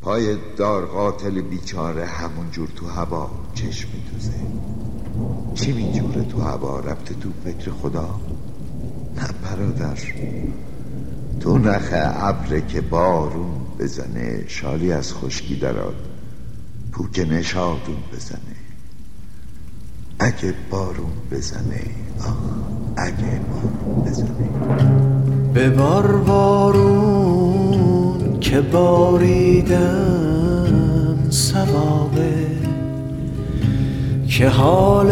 پای دار قاتل بیچاره همون جور تو هوا چشم میدوزه. چی میجوره تو هوا؟ ربط تو فکر خدا؟ نه برادر، تو نخ ابره که بارون بزنه، شالی از خشکی دراد پوک نشادون بزنه. اگه بارون بزنه، اگه بارون بزنه. ببار بارون که باریدم ثوابه، که حال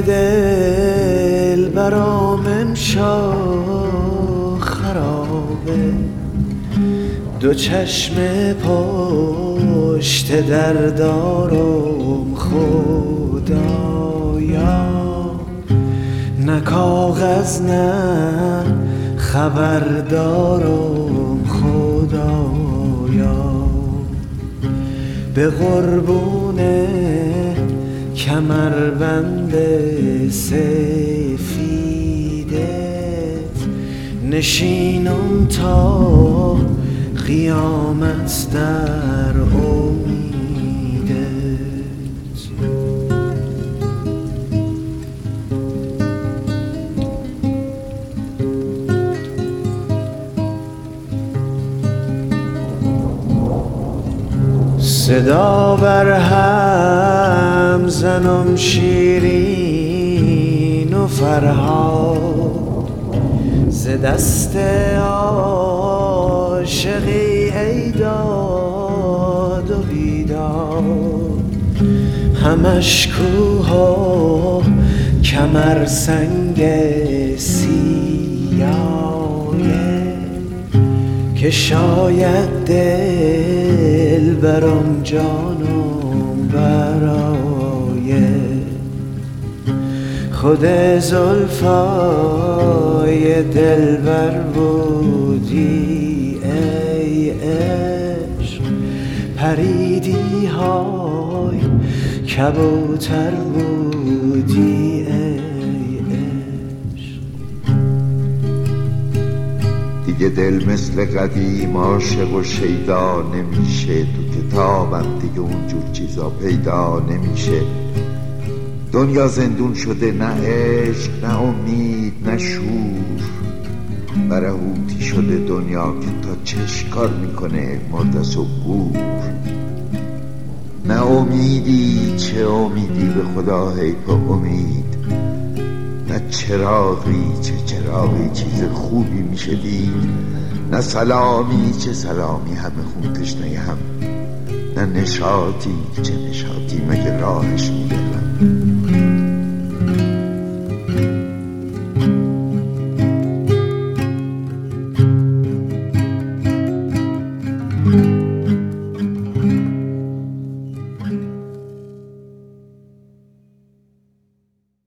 دل برام امشب خرابه. دو چشم پشت در دارم خدایا، نه کاغذ نه خبر دارم خدایا. به قربونه کمربند سفیدت نشینم تا قیامت در امیدت. صدا بر هم زنم شیرین و فرهاد، ز دست عاشقی ای داد و بیداد. همش کوه کمر سنگ سیایه، که شاید دل برام جانم برایه. خود زلفای دلبر بودی ای عشق، پریدی های کبوتر بودی ای عشق. دیگه دل مثل قدیم عاشق و شیدا نمیشه، تو کتابم دیگه اونجور چیزا پیدا نمیشه. دنیا زندون شده، نه عشق نه امید نه شور. برهوتی شده دنیا که تا چشم کار میکنه مردس و گور. نه امیدی، چه امیدی به خدا حیف امید. نه چراغی، چه چراغی چیز خوبی میشه دید. نه سلامی، چه سلامی همه خون تشنه هم. نه نشاطی، چه نشاطی مگه راهش میده.